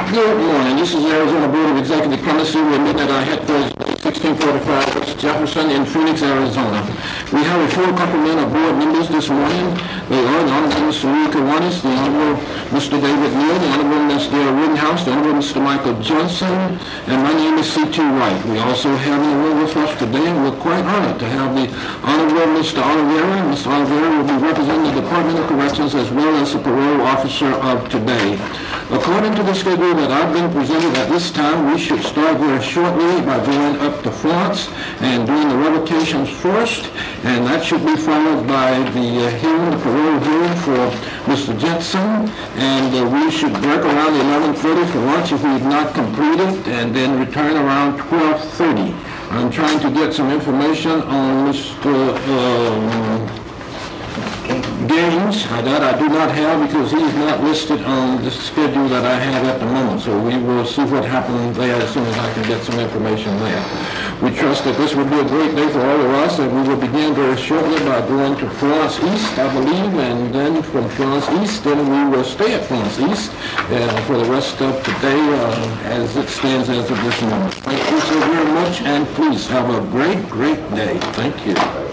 Good morning. This is Arizona Board of Executive Clemency. We're meeting at our headquarters, 1645 West Jefferson in Phoenix, Arizona. We have a full complement of board members this morning. They are the Honorable Mr. Lee Kiwanis, the Honorable Mr. David Neal, the Honorable Mr. Rittenhouse, the Honorable Mr. Michael Johnson, and my name is C.T. Wright. We also have in the room with us today, and we're quite honored to have the Honorable Mr. Oliveira. Mr. Oliveira will be representing the Department of Corrections as well as the parole officer of today. According to the schedule that I've been presented at this time, we should start here shortly by going up to Florence and doing the revocations first, and that should be followed by the hearing, the parole hearing for Mr. Jensen, and we should break around 11:30 for lunch if we've not completed, and then return around 12:30. I'm trying to get some information on Mr. Gaines. That I do not have because he's not listed on the schedule that I have at the moment. So we will see what happens there as soon as I can get some information there. We trust that this will be a great day for all of us, and we will begin very shortly by going to Florence East, I believe, and then from Florence East, then we will stay at Florence East for the rest of today as it stands as of this moment. Thank you so very much, and please have a great, great day. Thank you.